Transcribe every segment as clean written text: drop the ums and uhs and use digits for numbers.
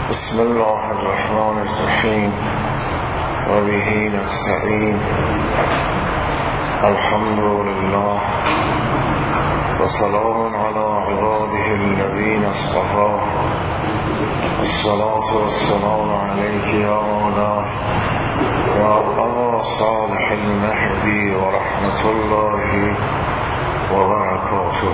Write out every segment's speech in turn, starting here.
بسم الله الرحمن الرحیم و به نستعین. الحمد لله و سلام علی عباده الذین اصطفى. الصلاة والسلام علیک یا مولاي یا ابا صالح النهدی و رحمت الله و برکاته.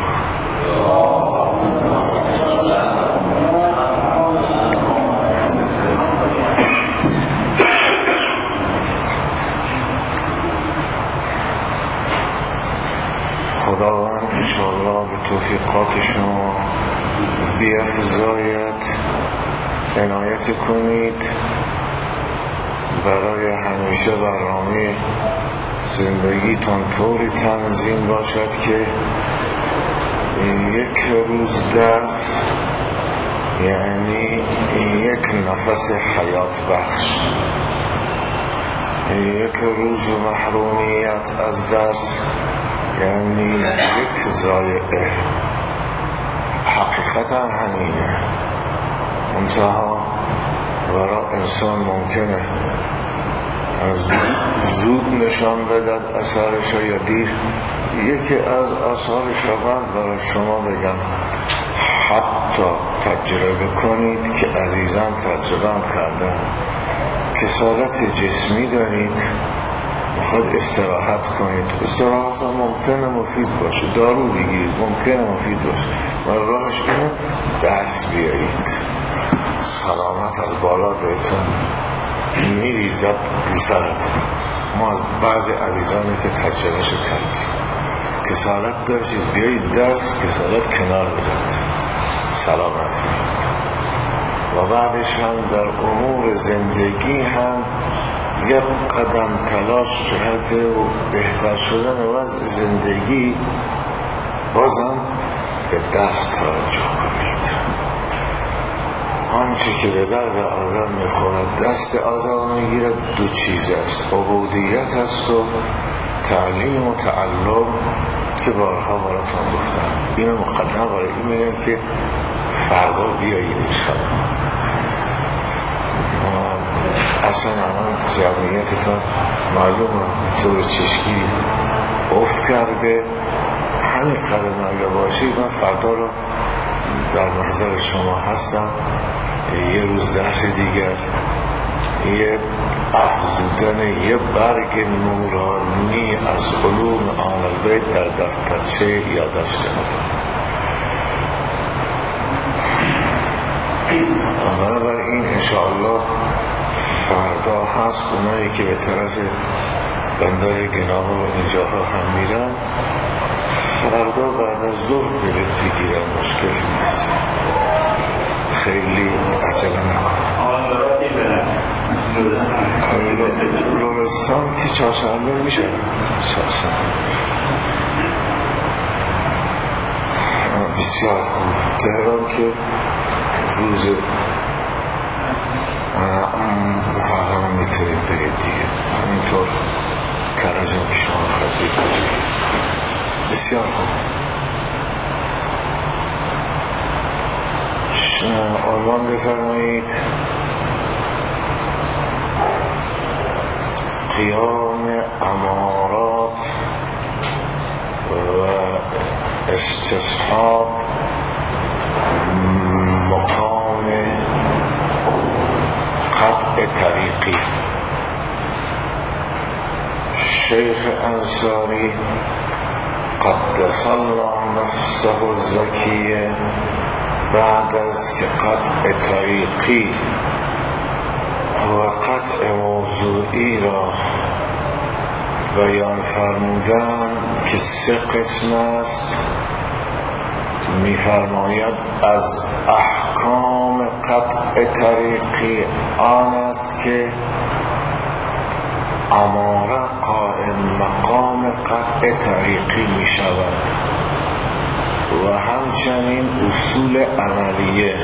خداوند انشاءالله به توفیقات شما بیفزاید، عنایت کنید برای همیشه برنامه زندگیتون طوری تنظیم باشد که یک روز درس یعنی یک نفس حیات بخش، یک روز محرومیت از درس یعنی یک ضایعه. حقیقتا همینه، منتها برای انسان ممکنه زود نشان بدد اثرش یا دیر. یکی از آثارش رو برای شما بگم، حتی تجربه کنید که عزیزان تجربه کردن. کسالت جسمی دارید، میخواد استراحت کنید، استراحت ممکنه مفید باشه، دارو بگیرید ممکنه مفید باشه، و راهش اینه درس بیایید. سلامت از بالا بهتون میریزد رو سرتون. ما از بعضی عزیزانی که تجربه شو کردیم، کسالت داشتید بیایید درس، کسالت کنار بجد، سلامت میاد. و بعدش هم در امور زندگی هم یک قدم تلاش جهت و بهتر شدن وضع زندگی، بازم به درس توجه کنید. آنچه که به درد آدم میخورد دست آدم میگیرد دو چیز است، عبودیت است و تعلیم و تعلم که بارها براتون گفتم. اینو مقدم برای این میگم که فردا بیایید انشاءالله. اصلا الان جمعیتتان معلومه طور چشکی افت کرده. همین قدم اگر باشید من فردا رو در محضر شما هستم. یه روز درس دیگر، یه افزودن یه برگ نورانی از علوم آل البیت در دفترچه یادداشت نمودم. بنابراین انشاءالله فردا هست. اونایی که به طرف بندر گناه و اینجاها هم میرن، فردا بعد از ظهر بلیط بگیرن، مشکل نیست، خیلی عجله نکن. لرستان که چهارشنبه میشه، بسیار خوب. تهران که روز محرم میتونید برید دیگه، همینطور کرجم که شما خواهید بجید. بسیار خوب. عنوان بفرمایید. قیام امارات و استصحاب مقام قطع طریقی. شیخ انصاری قدس الله نفسه الزکیه بعد از که قطع طریقی و قطع موضوعی را بیان فرمودن که 3 قسم است، می‌فرماید از احکام قطع طریقی آن است که اماره قائم مقام قطع طریقی می شود، و همچنین اصول عملیه.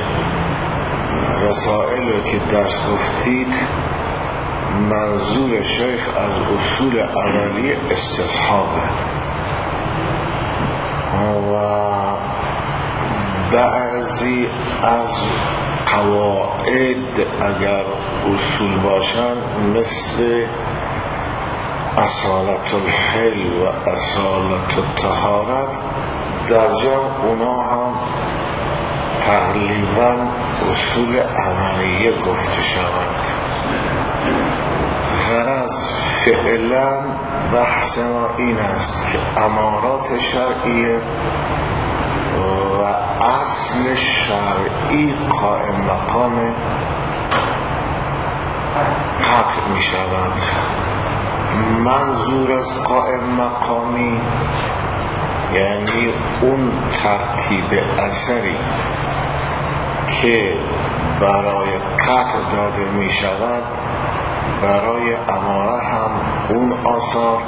رسائل که درس گفتید منظور شیخ از اصول عملیه استصحابه، و بعضی از قواعد اگر اصول باشن مثل اصالت الحل و اصالت الطهارت در جمع اونا هم تقریبا اصول عملیه گفته شوند. غرض فعلا بحث ما این است که امارات شرعیه و اصل شرعی قائم مقام قطع می شود. منظور از قائم مقامی یعنی اون ترتیب اثری که برای قطع داده می شود برای اماره هم اون آثار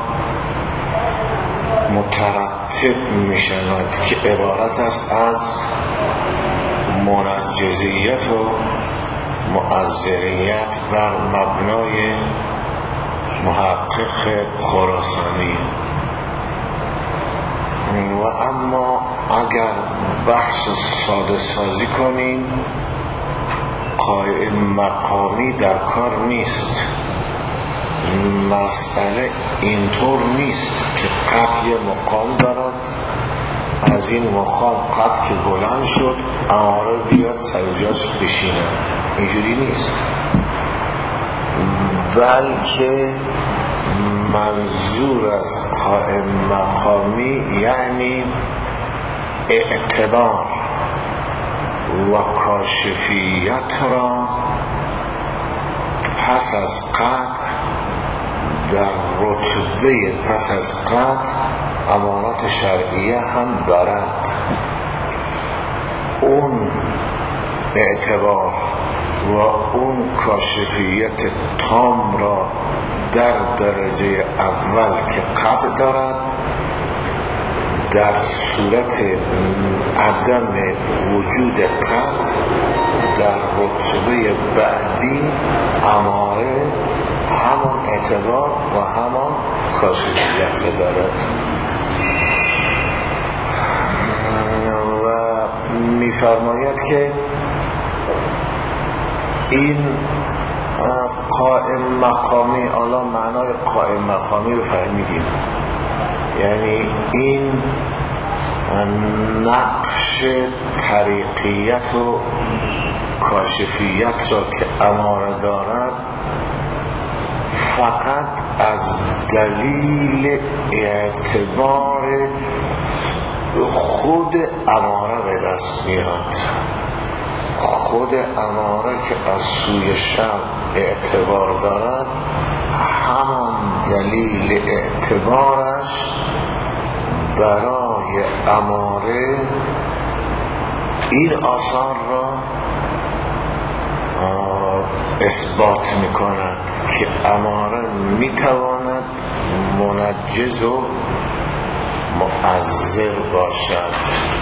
مترتب می شود که عبارت است از منجزیت و مؤثریت بر مبنای محقق خراسانی. و اما اگر بحث ساده سازی کنیم قائم مقامی در کار نیست. مسئله اینطور نیست که قطع یه مقام دارد، از این مقام قطع که بلند شد اماره بیاد سر جاش بشیند، اینجوری نیست. بلکه منظور از قائم مقامی یعنی اعتبار و کاشفیت را پس از قطع در رتبه پس از قطع امارات شرعیه هم دارد. اون اعتبار و اون کاشفیت تام را در درجه اول که قطع دارد در صورت عدم وجود قطع در رتبه بعدی اماره همان اعتبار و همان کاشفیت دارد. و می‌فرماید که این قائم مقامی، حالا معنای قائم مقامی رو فهمیدیم، یعنی این نقش طریقیت و کاشفیت را که اماره دارد فقط از دلیل اعتبار خود اماره به دست میاد. خود اماره که از سوی شر اعتبار دارد همان دلیل اعتبارش برای اماره این آثار را اثبات میکند که اماره میتواند منجز و مؤثر باشد،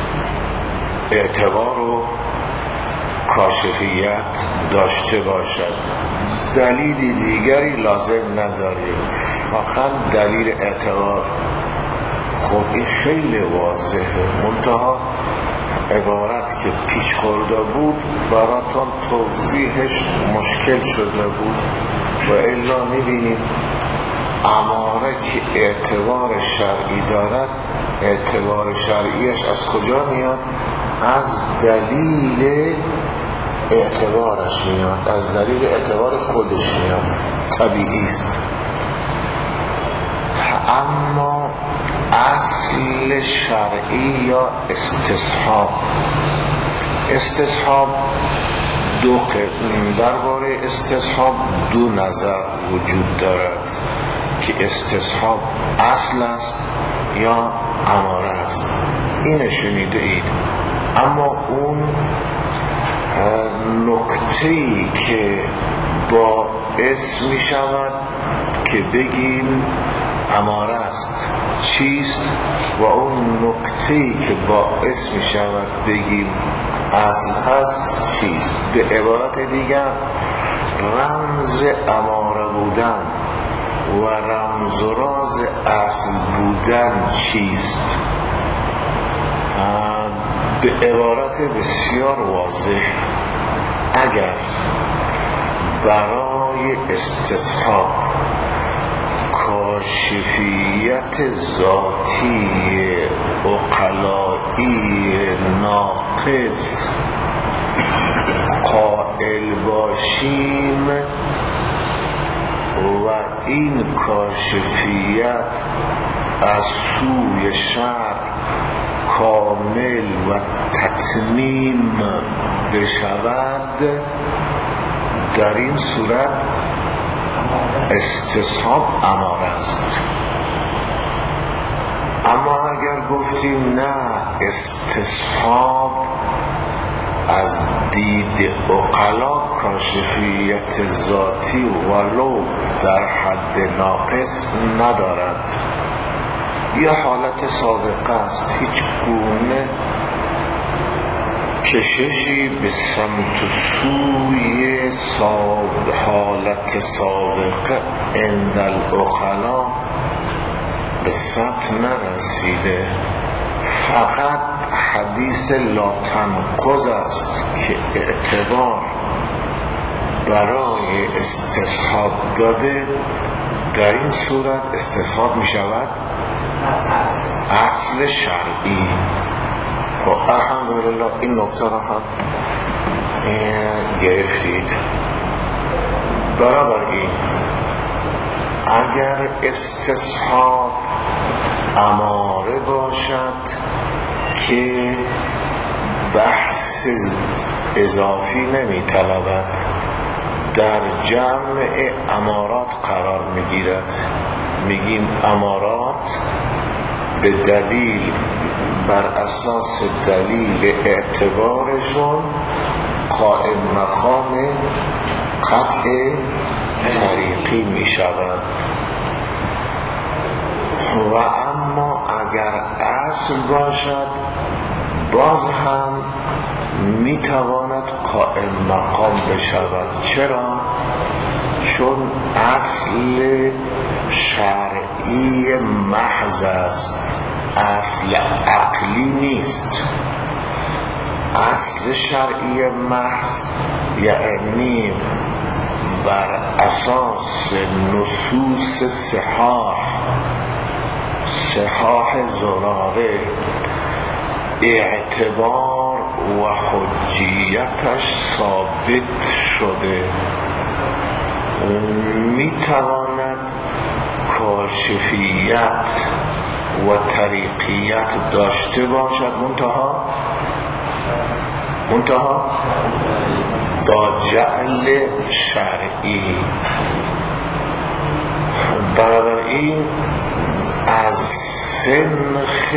اعتبار و کاشفیت داشته باشد. دلیل دیگری لازم نداریم، فقط دلیل اعتبار. خب این خیلی واضحه، منتها عبارت که پیش خورده بود براتون توضیحش مشکل شده بود. و الا میبینیم اماره که اعتبار شرعی دارد اعتبار شرعیش از کجا میاد؟ از دلیل اعتبارش میاد، از دلیل اعتبار خودش میاد، طبیعی است. اما اصل شرعی یا استصحاب درباره استصحاب دو نظر وجود دارد که استصحاب اصل است یا اماره است. این شنیده اید. اما اون نکته‌ای که باعث می شود که بگیم اماره است چیست و اون نکته‌ای که باعث می شود بگیم اصل هست چیست؟ به عبارت دیگر رمز اماره بودن و رمز و راز اصل بودن چیست؟ به عبارت بسیار واضح، اگر برای استصحاب کاشفیت ذاتی عقلائی ناقص قائل باشیم و این کاشفیت از سوی شرع کامل و تتمیم بشود، در این صورت استصحاب اماره است. اما اگر گفتیم نه، استصحاب از دید عقلا کاشفیت ذاتی ولو در حد ناقص ندارد، یا حالت سابقه است، هیچ گونه کششی به سمت سوی حالت سابقه عند العقلا به ثبت نرسیده، فقط حدیث لا تنقض است که اعتبار برای استصحاب داده. در این صورت استصحاب می شود اصل شرعی. خب الحمدلله این نکته را هم گرفتید. برابر این اگر استصحاب اماره باشد که بحث اضافی نمی طلبد، در جمع امارات قرار می گیرد. میگیم امارات به دلیل، بر اساس دلیل اعتبارشون قائم مقام قطع طریقی می شود. و اما اگر اصل باشد باز هم می تواند قائم مقام بشود. چرا؟ چون اصل شرعی محض است، اصل عقلی نیست. اصل شرعی محض یعنی بر اساس نصوص صحاح زراره اعتبار و حجیتش ثابت شده، میتواند کاشفیت و طریقیت داشته باشد، منتها با جعل شرعی. برابر این از سنخ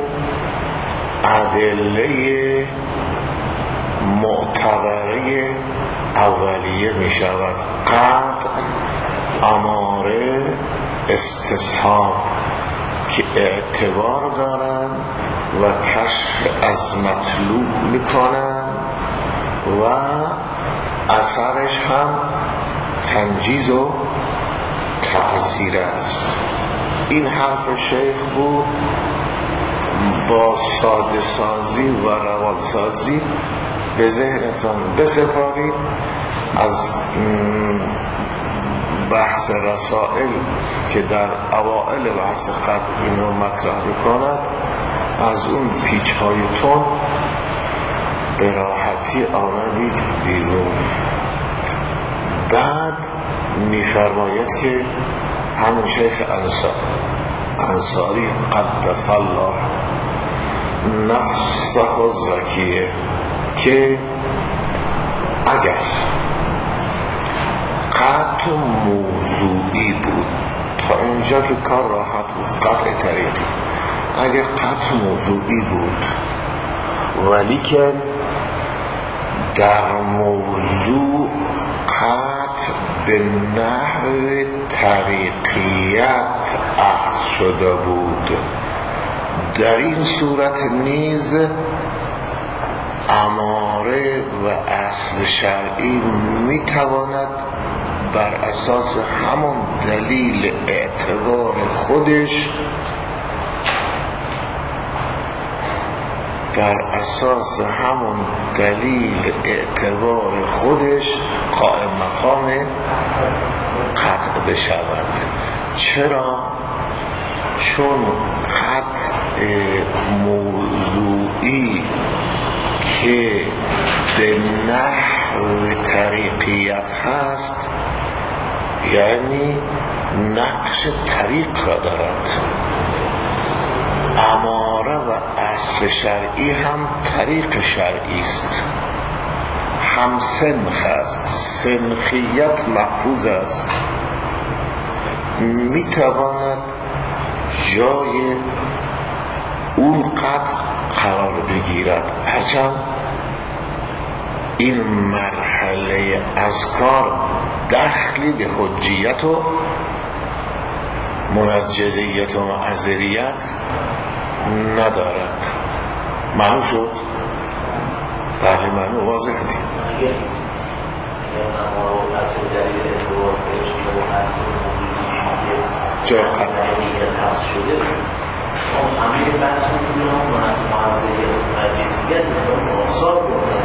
ادله معتبره اولیه می شود قطع، اماره، استصحاب که اعتبار دارن و کشف از مطلوب میکنن و اثرش هم تنجیز و تأثیر است. این حرف شیخ بود. با ساده سازی و روان سازی به ذهنتان بسپارید. از بحث رسائل که در اوائل بحث قبل این رو مطرح بکند، از اون پیچ های تون به راحتی آمدید بیرون. بعد میفرماید که همون شیخ انصاری قدس الله نفسه الزکیه که اگر قطع موضوعی بود، تا اینجا که کار راحت بود، قطع طریقی، اگر قطع موضوعی بود ولی که در موضوع قطع به نحو طریقیت اخذ شده بود، در این صورت نیز اماره و اصل شرعی میتواند بر اساس همون دلیل اعتبار خودش بر اساس همون دلیل اعتبار خودش قائم مقام قطع بشود. چرا؟ چون قطع موضوعی که به نحو طریقیت هست یعنی نقش طریق را دارد. اماره و اصل شرعی هم طریق شرعی است، هم سنخ است، سنخیت محفوظ است، میتواند جای اون قطع قرار بگیرد. هرچند این مرحله از کار دخلی به حجیت و منجزیت و معذریت ندارد. معنی شد؟ بله معنی واضح دید. جای قطع شده همه بحث میکنم معذریت و منجزیت آثار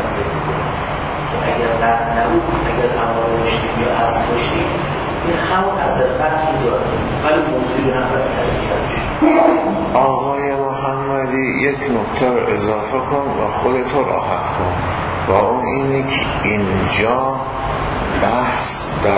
اگر قطع نبود، اگر اماره باشید یا اصل باشید، این همون اثر قطعی داره، ولی موضوعی هم باید. آقای محمدی یک نکته رو اضافه کن و خودتو راحت کن، و اون اینه که اینجا بحث در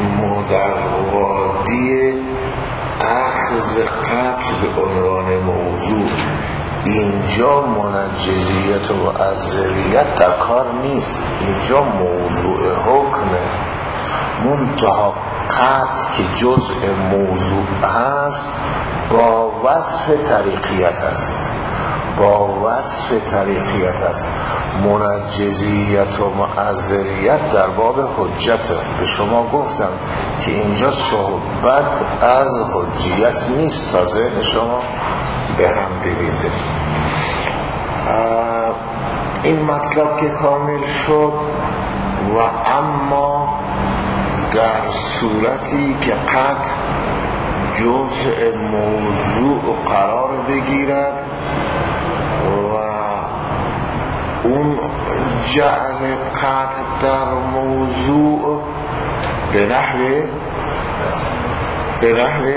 وادی اخذ قطع به عنوان موضوع، اینجا منجزیت و معذریت در کار نیست. اینجا موضوع حکمه، منتها قطع که جزء موضوع هست با وصف طریقیت است، با وصف طریقیت است. منجزیت و معذریت در باب حجته. به شما گفتم که اینجا صحبت از حجیت نیست تا ذهن شما به هم بریزه. این مطلب که کامل شد، و اما در صورتی که قطع جزء موضوع قرار بگیرد و اون جعل قطع در موضوع به نحو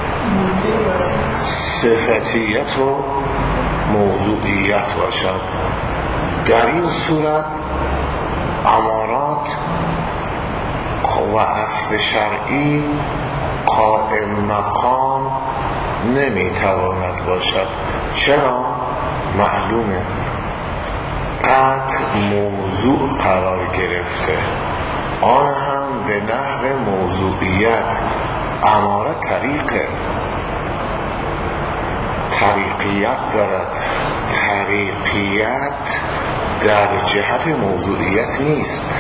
صفتیت و موضوعیت باشد، در این صورت امارات و اصل شرعی قائم مقام نمیتواند باشد. چرا؟ معلومه قطع موضوع قرار گرفته، آن هم به نحو موضوعیت. اماره طریقیت دارد، طریقیت در جهت موضوعیت نیست.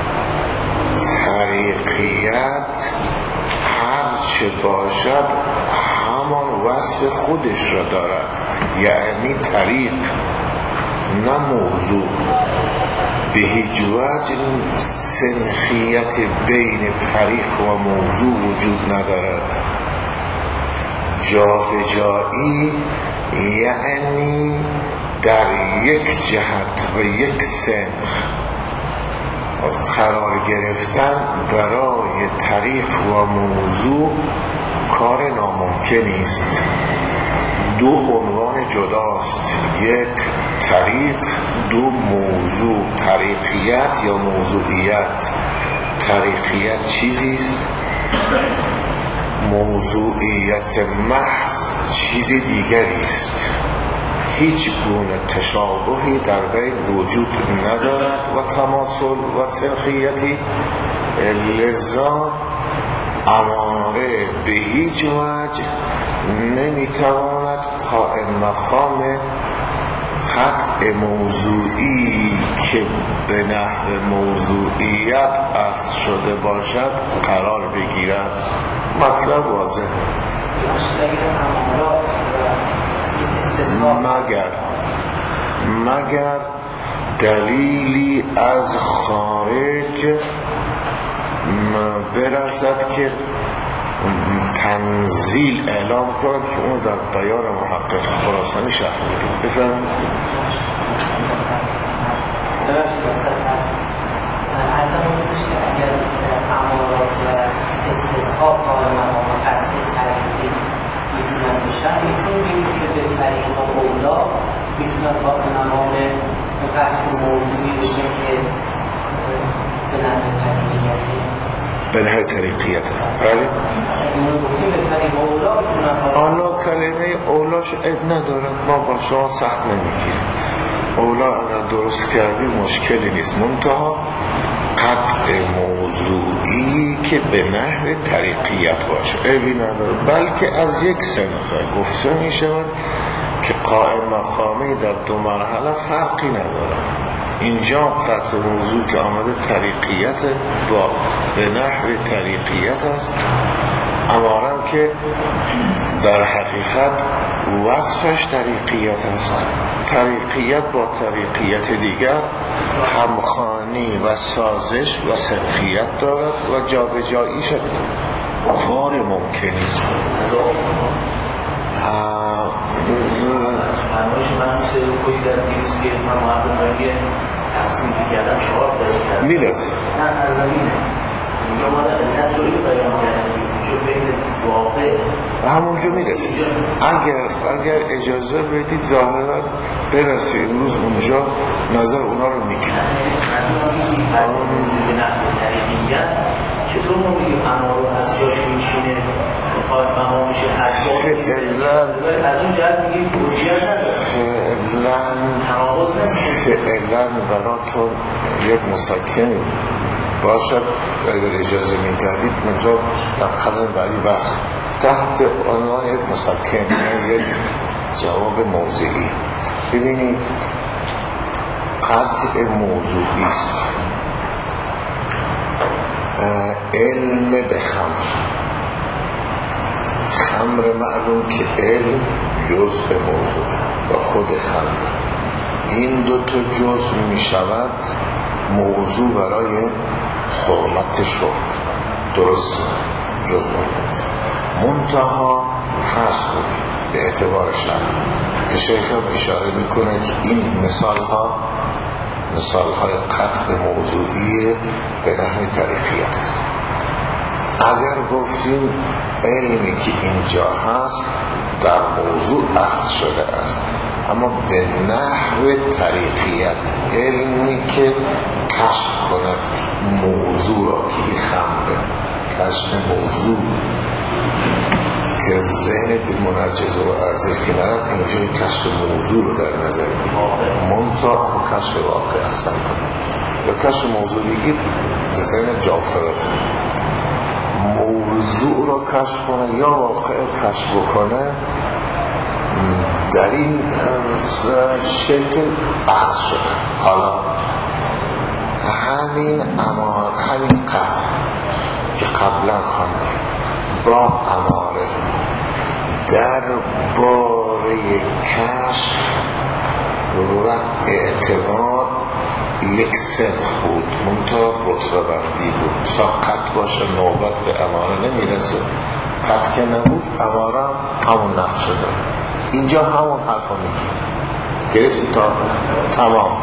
طریقیت هرچه باشد همان وصف خودش را دارد، یعنی طریق نه موضوع. به هیچ وجه سنخیت بین طریق و موضوع وجود ندارد. جابجایی یعنی در یک جهت و یک سنخ قرار گرفتن برای طریق و موضوع کار ناممکن است. دو عنوان جداست، یک طریق، دو موضوع، طریقیت یا موضوعیت. طریقیت چیزی است، موضوعیت محض چیز دیگری است. هیچ گونه تشابهی در بین وجود ندارد و تماثل و سنخیتی، لذا اماره به هیچ وجه نمیتواند قائم مقام قطع موضوعی که به نحو موضوعیت عرض شده باشد قرار بگیرد. مطلب واضح. مگر دلیلی از خارج برسد که تنزیل اعلام کرد که اون در بیان محقق خراسانی شرح بده. بفرمایید. اگر امارات و استصحاب قائم مقام و تحصیل تحقیقی میتونن بشن، میتونن بگیم که به طریق اولا میتونن قائم مقام و قصد موضوعی بشن که به نظر طریقیتی به نظر طریقیت. بله حالا کلمه اولاش عیب نداره، ما با شما سخت نمیگیریم. اولا اگر درست کردی مشکلی نیست، منتها قطع موضوعی که به نحو طریقیت باشه عیبی نداره، بلکه از یک صنفه گفته می شود که قائم مقامی در دو مرحله فرقی نداره. اینجا قطع موضوع که آمده طریقیت با به نحو طریقیت است، امارم که در حقیقت وصفش طریقیت است. طریقیت با طریقیت دیگر همخوانی و سازش و صدقیت دارد و جابجاییش کار ممکنی است. میرسه همونجا میرسه. اگر اجازه بدید ظاهرا برسه امروز اونجا نظر اونا رو میگیره. چطور ما بگیم امارو از جاش میشینه قائم مقام میشه از اون جهت میگیم بودیت فعلا براتون یک مسکن باشد. اگر اجازه میدادید منجا در قدم بعدی بس تحت عنوان یک مسکن یک جواب موضوعی. ببینید قطع موضوعی است. علم به خمر معلوم که علم جزء موضوع و خود خمر، این دو تا جزء می شود موضوع برای حرمت شرب. درسته جزء موضوع. منتها فرض کنید به اعتبار شرع که شیخ هم اشاره میکنه که این مثالهای قطع موضوعی به نحو طریقیت است. اگر گفتیم علمی که اینجا هست در موضوع اخذ شده است، اما به نحو طریقیت، علمی که کشف کند موضوع را که خمره، کشف موضوع که ذهن بالمنجز و عزیز که نرد، اینجا کشف موضوع رو در نظر منطق و کشف واقع هستند. یا کشف موضوع بگید ذهن جا افتاده موضوع را کشف کنه یا واقع کشف بکنه، در این شکل اخذ شده. حالا همین قطع که قبلا خواندیم با اماره در باره کشف و اعتبار یک سنخ بود، منطقه رتبه بندی بود. قط باشه نوبت به اماره نمیرسه، قط که نبود اماره همون نقش شده. اینجا همون حرف رو میگیم گرفتی تا تمام.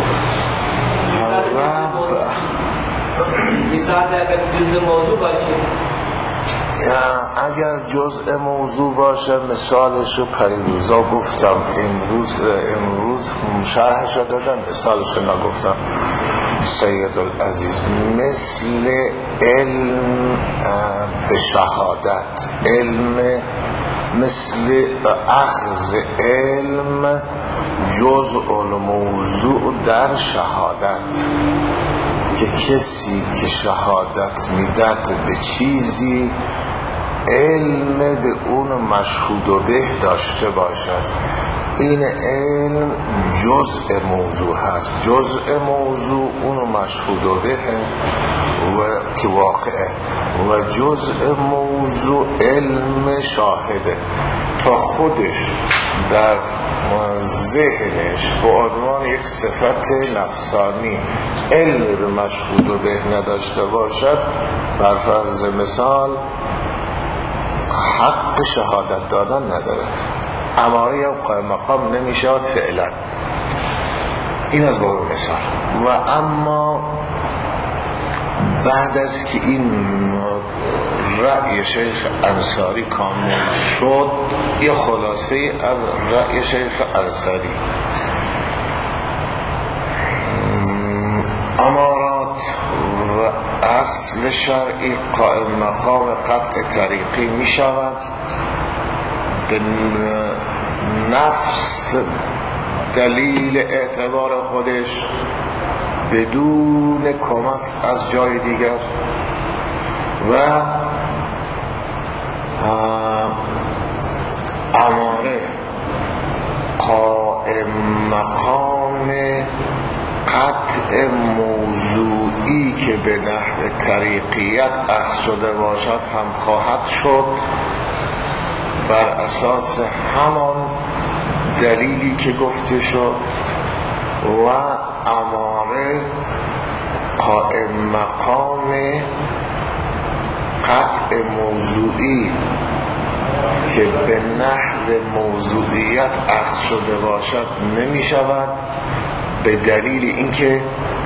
اگر جزء موضوع باشه مثالشو پریروزا گفتم، امروز شرحشو دادم، مثالشو نگفتم. سید العزیز مثل علم به شهادت، علم مثل اخذ علم جزء الموضوع در شهادت، که کسی که شهادت میداد به چیزی علم به اون مشهود و به داشته باشد، این علم جزء موضوع هست. جزء موضوع اون مشهود و به و که واقعه، و جزء موضوع علم شاهده تا خودش در ذهنش به عنوان یک صفت نفسانی علم به مشهود و به نداشته باشد. بر فرض مثال حق شهادت دادن ندارد. اماره یا قائم مقام نمیشود فعلا. این از باب مثال. و اما بعد از که این رأی شیخ انصاری کامل شد، یه خلاصه از رأی شیخ انصاری، امارات و اصل شرعی قائم مقام قطع طریقی می شود به نفس دلیل اعتبار خودش بدون کمک از جای دیگر، و اماره قائم مقام قطع موضوعی که به نحو طریقیت اخذ شده باشد هم خواهد شد بر اساس همان دلیلی که گفته شد. و اماره قائم مقام قطع موضوعی که به نحو موضوعیت اخذ شده باشد نمی شود، به دلیل اینکه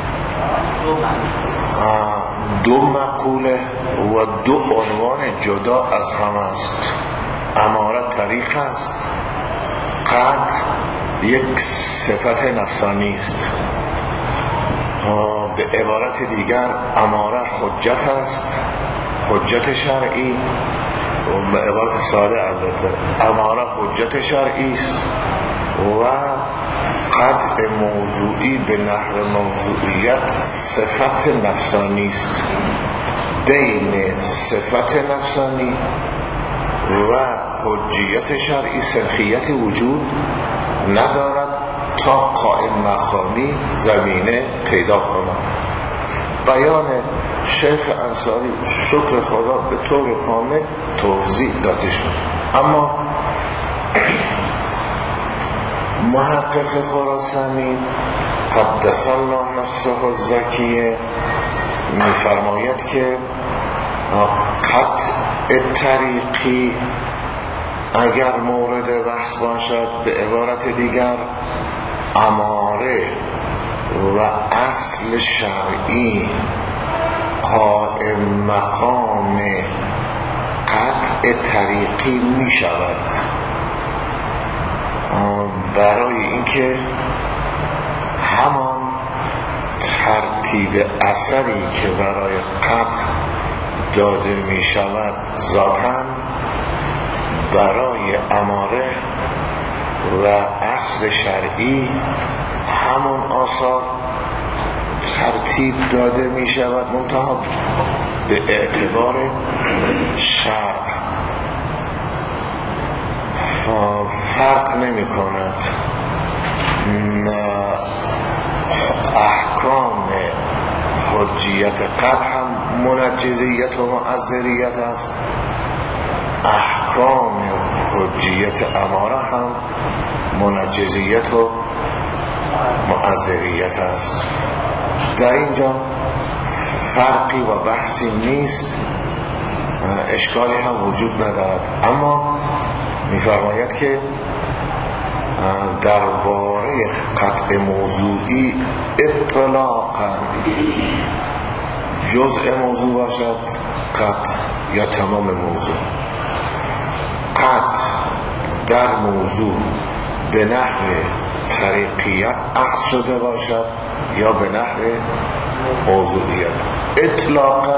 دو مقوله و دو عنوان جدا از هم است. اماره طریق است، قطع یک صفت نفسانی است. به عبارت دیگر اماره حجت است، حجت شرعی. به عبارت ساده البته اماره حجت شرعی است و قطع موضوعی به نحو موضوعیت صفت نفسانی است. بین صفت نفسانی و حجیت شرعی سرخیت وجود ندارد تا قائم مقامی زمینه پیدا کند. بیان شیخ انصاری شکر خدا به طور کامل توضیح داده شد. اما محقق خراسانی قدس الله نفسه الزکیه می‌فرماید که قطع طریقی اگر مورد بحث باشد، به عبارت دیگر اماره و اصل شرعی قائم مقام قطع طریقی می شود، برای اینکه همان ترتیب اثری که برای قطع داده می شود ذاتاً برای اماره و اصل شرعی همون آثار ترتیب داده می شود، منتها به اعتبار شرع فرق نمی کند. احکام حجیت قطع هم منجزیت و معذریت است، احکام حجیت اماره هم منجزیت و معذریت است. در اینجا فرقی و بحثی نیست، اشکالی هم وجود ندارد. اما می‌فرماید که درباره قطع موضوعی اطلاقاً جزء موضوع باشد قطع یا تمام موضوع، قطع در موضوع به نحو طریقیت اخذ شده باشد یا به نحو موضوعیت، اطلاقاً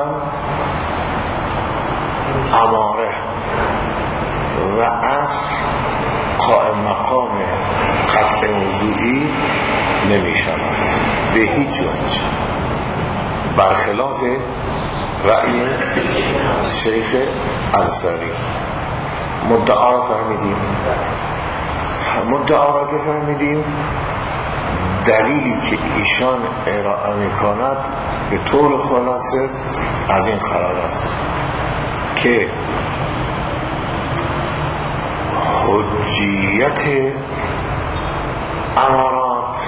اماره و اصل قائم مقام قطع موضوعی نمی شود به هیچ وجه، برخلاف رأی شیخ انصاری. مدعا را فهمیدیم. مدعا را که فهمیدیم، دلیلی که ایشان ارائه می کند به طور خلاصه از این قرار است که حجیت امارات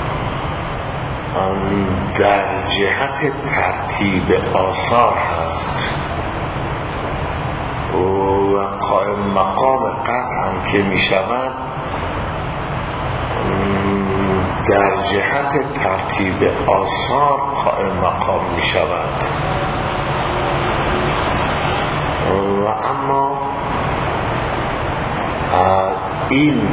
در جهت ترتیب آثار هست و قائم مقام قطع هم که می شود در جهت ترتیب آثار قائم مقام می شود. و اما این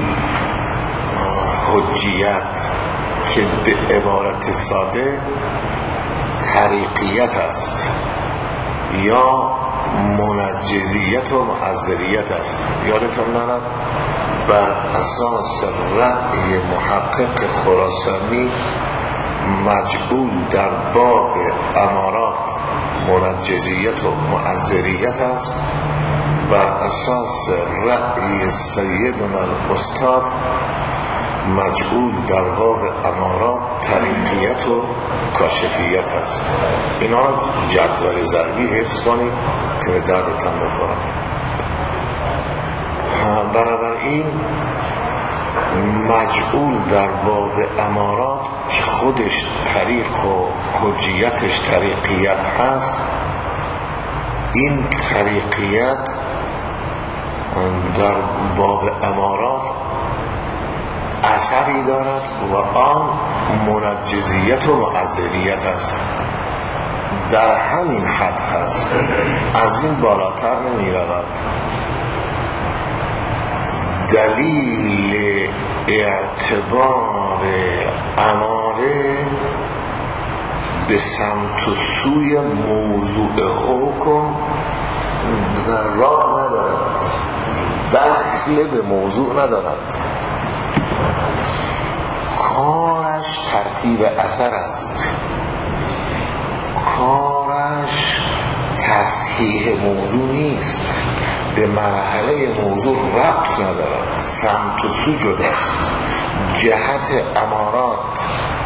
حجیت که به عبارت ساده طریقیت است یا منجزیت و معذریت است، یادتون نرد بر اساس رأی محقق خراسانی مجعول در باب امارات منجزیت و معذریت است، بر اساس رأی سیدنا الاستاد مجعول در باب امارات طریقیت و کاشفیت است. اینا را جدول ضربی حفظ کنید که به دردتان بخورد. بنابراین مجعول در باب امارات که خودش طریق و حجیتش طریقیت هست، این طریقیت در باب امارات اثری دارد و آن منجزیت و معذریت است. در همین حد هست، از این بالاتر نمی رود. دلیل اعتبار اماره به سمت و سوی موضوع حکم راه ندارد، دخل به موضوع ندارد. کارش ترتیب اثر است، کارش تصحیح موضوع نیست، به مرحله موضوع ربط ندارد، سمت و سو جداست. جهت امارات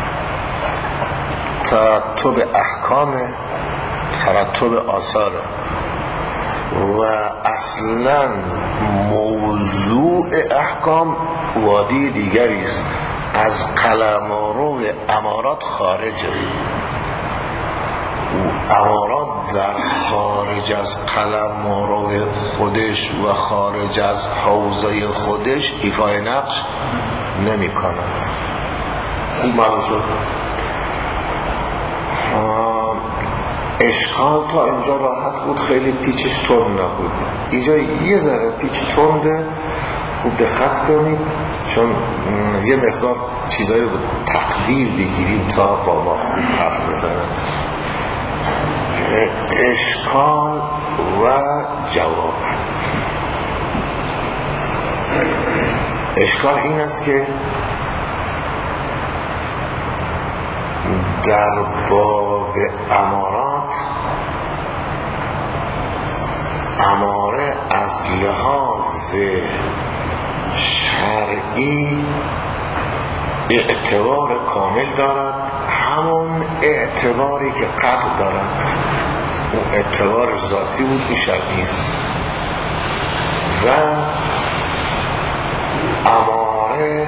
ترتب احکام، ترتب آثار و اصلا موضوع احکام وادی دیگری است، از قلمرو امارات خارجه. امارات در خارج از قلمرو خودش و خارج از حوزه خودش ایفای نقش نمی کند. خوب معلوم شد. اشکال تا اینجا راحت بود، خیلی پیچش تند نبود. اینجا یه ذره پیچ تنده، خوب دقت کنید چون یه مقدار چیزایی رو تقدیر بگیریم تا با ما خوب حرف بزنم. اشکال و جواب. اشکال این است که در باب امارات اماره از لحاظ شرعی اعتبار کامل دارد، همون اعتباری که قطع دارد. اون اعتبار ذاتی بود که شرعی است. و اماره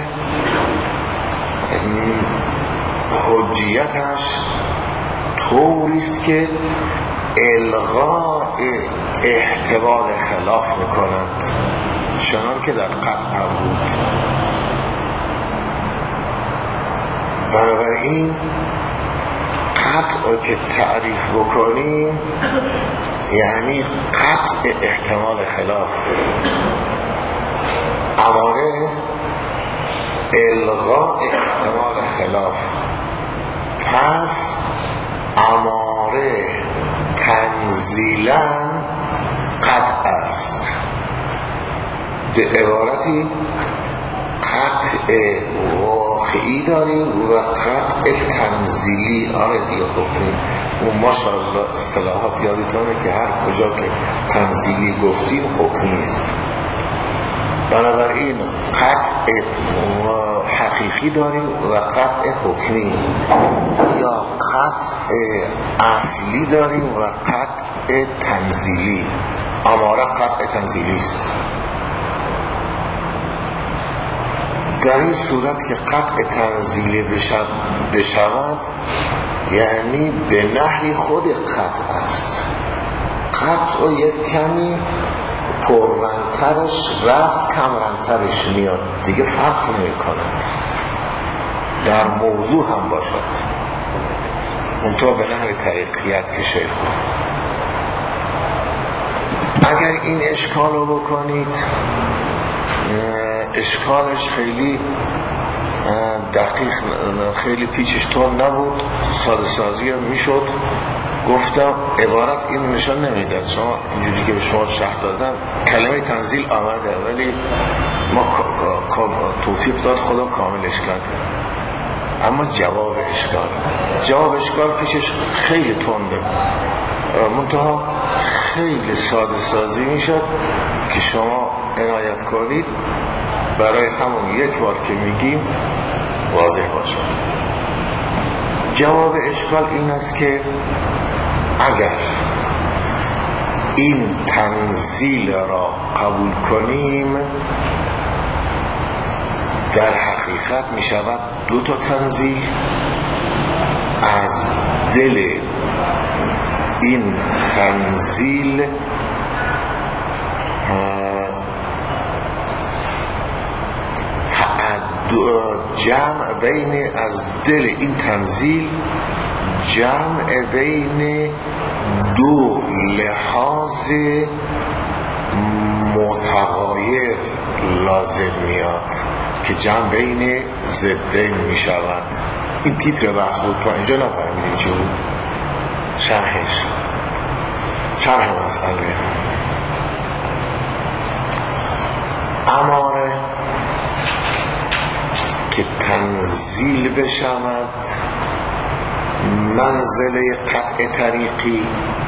حجیتش طوریست که الغاء احتمال خلاف میکند، چنان که در قطع بود. بنابراین قطع که تعریف بکنیم یعنی قطع احتمال خلاف. اماره الغاء احتمال خلاف. پس اماره تنزیلا قطع است. به عبارتی قطع واقعی داریم و قطع تنزیلی. آره دیگه حکمی اون ماشاءالله اصطلاحات یادتونه که هر کجا که تنزیلی گفتیم حکمی است. بنابراین قطع حقیقی داریم و قطع حکمی، یا قطع اصلی داریم و قطع تنزیلی. اماره قطع تنزیلی است. در این صورت که قطع تنزیلی بشود یعنی به نحی خود قطع است. قطع یک کمی پررنگترش رفت کم رنگترش میاد دیگه فرق نمی کند در موضوع هم باشد اونطور به نحو طریقیت که شیخ گفت. اگر این اشکال رو بکنید اشکالش خیلی دقیق خیلی پیچش تون نبود ساده سازی هم میشد. گفتم عبارت این نشان نمیداد شما اینجوری که به شما شرح دادم کلمه تنزیل آمده ولی ما توفیق داد خدا کاملش کرد. اما جواب اشکال پیچش خیلی تنده منتها خیلی ساده سازی میشد که شما عنایت کنید برای همون یک بار که میگیم واضح باشه. جواب اشکال این است که اگر این تنزیل را قبول کنیم در حقیقت می شود دو تا تنزیل از دل این تنزیل جمع بین از دل این تنزیل جمع بین دو لحاظ متغایر لازم میاد که جمع بین ضدین می شود. این تیتر بحث بود تا اینجا نفهمیدیم چی بود شرح مسئله. اماره که تنزیل بشود منزله قطع طریقی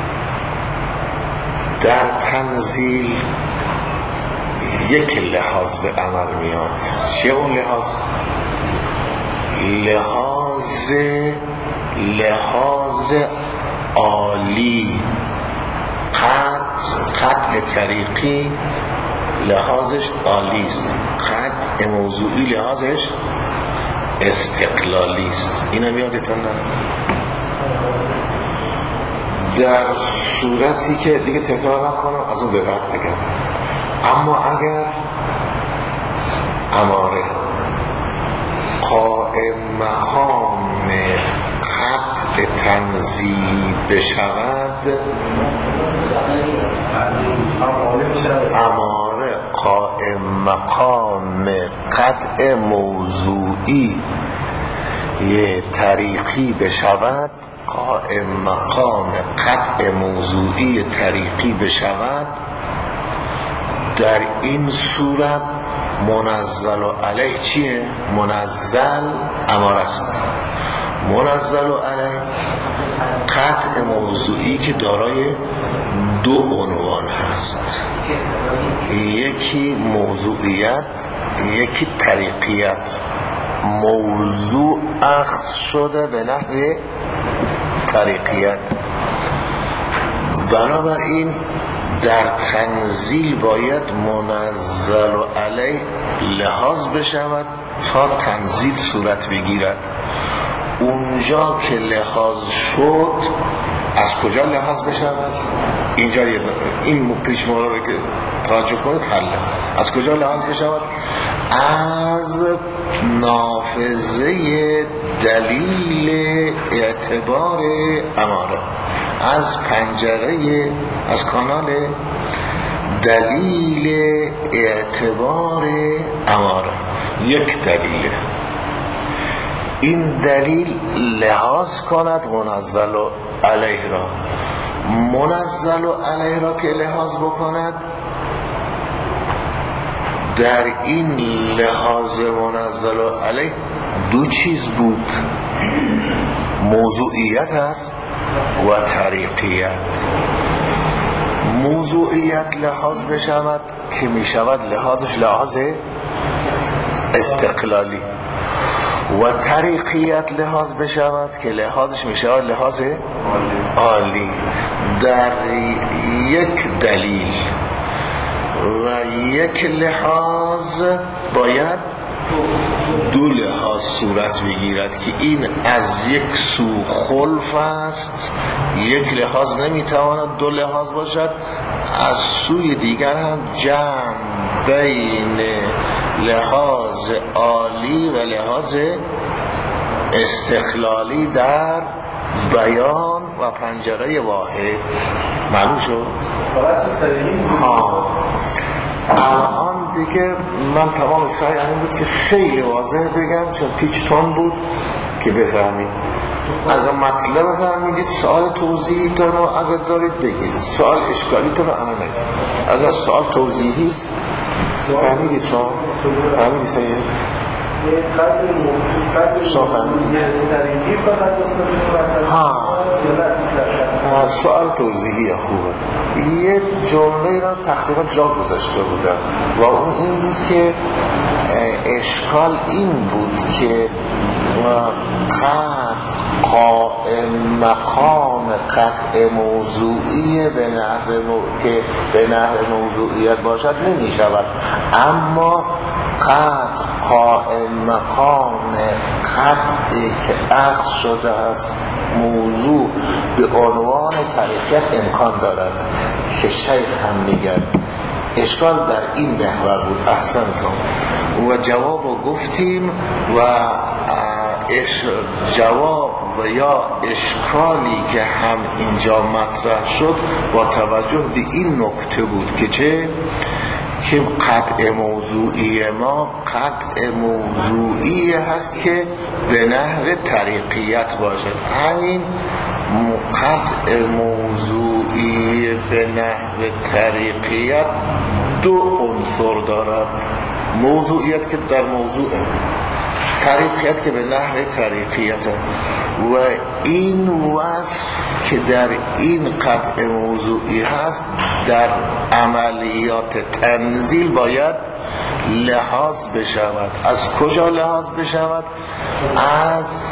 در تنزیل یک لحاظ به عمل میاد. چیه اون لحاظ؟ لحاظ عالی. قطع طریقی لحاظش عالی است، قطع موضوعی لحاظش استقلالی است. اینم یادتون نرد. در صورتی که دیگه تکرار نکنم از اون به بعد بگم. اما اگر اماره قائم مقام قطع تنزیل بشود، اماره قائم مقام قطع موضوعی طریقی بشود، قائم مقام قطع موضوعی طریقی بشود، در این صورت منزل علیه چیه؟ منزل اماره است. منزل علیه قطع موضوعی که دارای دو عنوان هست، یکی موضوعیت یکی طریقیت. موضوع اخذ شده به نحو طریقیت. بنابراین در تنزیل باید منزل علیه لحاظ بشود تا تنزیل صورت بگیرد. اونجا که لحاظ شد از کجا لحاظ بشود؟ اینجا این پیشمورا رو که توجه کنید حل. از کجا لحاظ بشود؟ از نافذه دلیل اعتبار اماره، از پنجره، از کانال دلیل اعتبار اماره. یک دلیل، این دلیل لحاظ کند منزل علیه را. منزل علیه را که لحاظ بکند، در این لحاظ منزل علیه دو چیز بود، موضوعیت است و طریقیت. موضوعیت لحاظ بشود که می شود لحاظش لحاظ استقلالی، و طریقیت لحاظ بشود که لحاظش می شود لحاظ عالی. در یک دلیل و یک لحاظ باید دو لحاظ صورت بگیرد که این از یک سو خلف است، یک لحاظ نمیتواند دو لحاظ باشد، از سوی دیگر هم جمع بین لحاظ عالی و لحاظ استقلالی در بیان و پنجره واحد. معلوم شد؟ الان دیگه من تمام سعی این بود که خیلی واضح بگم، چون پیچ تون بود که بفهمید. اگر مطلب فهمیدید سوال توضیحی تون رو اگر دارید بگید، سوال اشکالی تون رو نگید. اگر سوال توضیحی است فهمیدید شما؟ فهمیدید سید؟ سوال توضیحی خوبه. یه جمله را تقریبا جا گذاشته بودم و اون این بود که اشکال این بود که قائم مقام قطع موضوعی که به نحو موضوعیت باشد نمی شود، اما قائم مقام قطعی که اخذ شده است موضوع به عنوان طریقیت امکان دارد که شیخ هم میگن. اشکال در این محور بود. احسنتم. و جواب رو گفتیم و جواب و یا اشکالی که هم اینجا مطرح شد با توجه به این نکته بود که چه؟ که قطع موضوعی ما قطع موضوعی هست که به نحو طریقیت باشد. همین قطع موضوعی به نحو طریقیت دو عنصر دارد. موضوعیت که در موضوع، طریقیت که به نحو طریقیت، و این وصف که در این قطع موضوعی هست در عملیات تنزیل باید لحاظ بشود. از کجا لحاظ بشود؟ از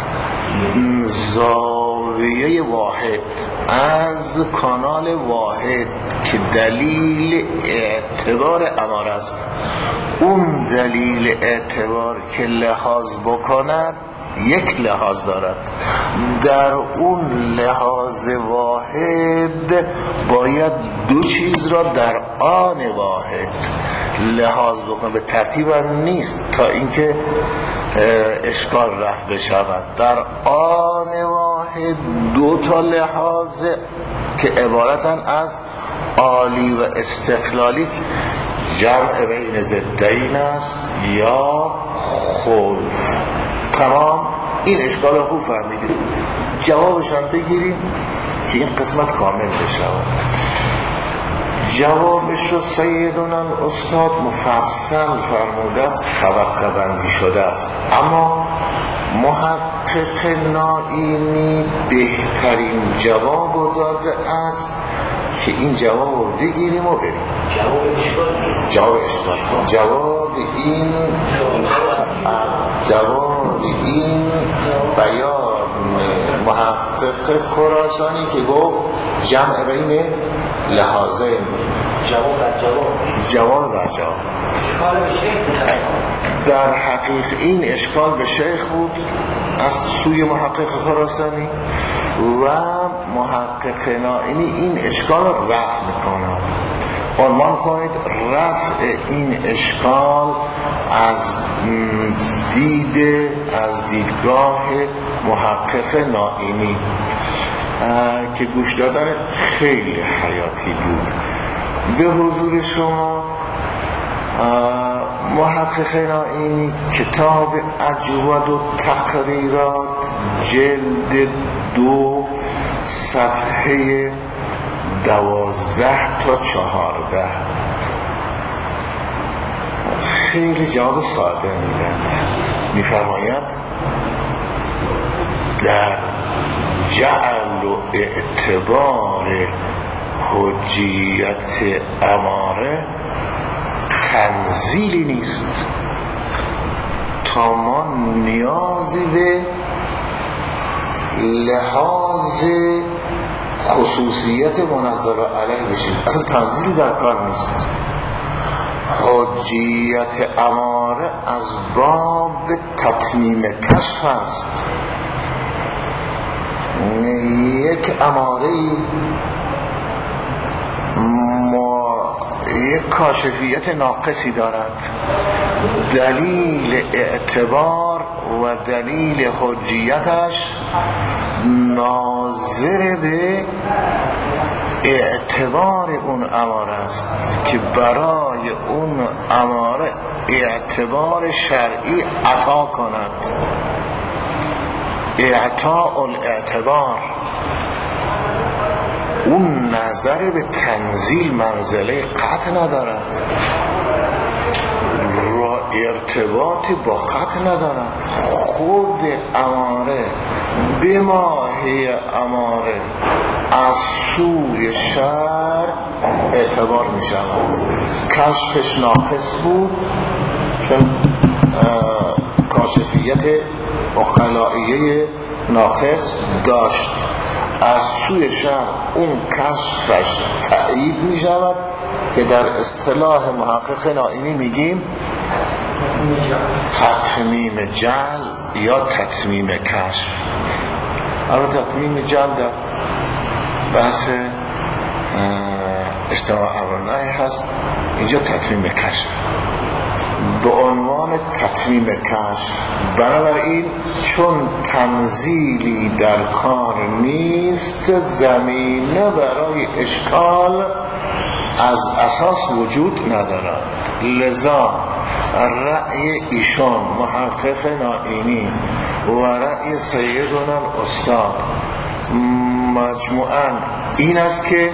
زاویه واحد، از کانال واحد که دلیل اعتبار امر است. اون دلیل اعتبار که لحاظ بکند یک لحاظ دارد. در اون لحاظ واحد باید دو چیز را در آن واحد لحاظ بکنه. به ترتیب هم نیست تا اینکه اشکال رفع بشود. در آن واحد دو تا لحاظ که عبارتن از عالی و استقلالی جمع بین ضدین است یا خلف. تمام. این اشکال خوب فهمیدید. جوابشان بگیریم که این قسمت کامل بشود. جوابش رو سیدنا استاد مفصل فرموده است، طبقه بندی شده است، اما محقق نائینی بهترین جواب داده است که این جواب رو بگیریم و بریم. جواب این بیان محقق خراسانی که گفت جمع بین لحاظین. جواب بر جواب. در حقیق این اشکال به شیخ بود از سوی محقق خراسانی و محقق نائینی این اشکال را رفع میکنه. عنوان کنید رفع این اشکال از دیدگاه محقق نائینی که گوش دادن خیلی حیاتی بود. به حضور شما محقق نائینی کتاب اجود و تقریرات جلد 2 صفحه 12 تا 14 خیلی جواب ساده میدند. میفرماید در جعل و اعتبار حجیت اماره تنزیلی نیست تا ما نیازی به لحاظ خصوصیت منظر علیه بشیم. اصلا تنزیلی در کار نیست. حجیت اماره اماره از باب تتمیم کشف است. یک اماره یک کاشفیت ناقصی دارد، دلیل اعتبار و دلیل حجیتش ناظر به اعتبار اون اماره است که برای اون اماره اعتبار شرعی عطا کند. اعطاء الاعتبار، اون نظر به تنزیل منزله قطع ندارد، ارتباطی با قطع ندارد. خود اماره به ماهی اماره از سوی شرع اعتبار می شود. کشفش ناقص بود چون کاشفیت اخلائیه ناقص داشت، از سوی شرع اون کشفش تأیید می شود که در اصطلاح محقق نائینی میگیم تتمیم جعل یا تتمیم کشف. اما تتمیم جعل در بحث اجتماع امرنهی هست، اینجا تتمیم کشف به عنوان تتمیم کشف. بنابراین چون تنزیلی در کار نیست، زمینه برای اشکال از اساس وجود ندارد. لذا رأی ایشان محقق نائینی و رأی سیدنا الاستاد مجموعاً این است که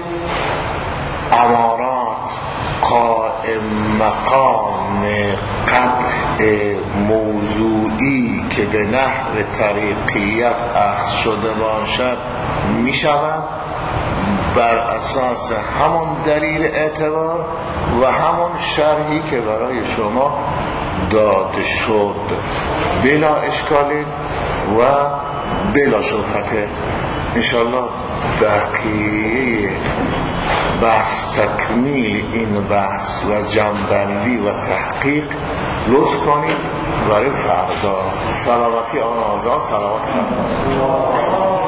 امارات قائم مقام قطع موضوعی که به نحو طریقیت اخذ شده باشد می شود بر اساس همون دلیل اعتبار و همون شرحی که برای شما داده شد، بلا اشکال و بلا شبهه. انشاءالله بقیه بحث، تکمیل این بحث و جنبندی و تحقیق لطف کنید برای فردا. سلامتی آن آزاد، سلامت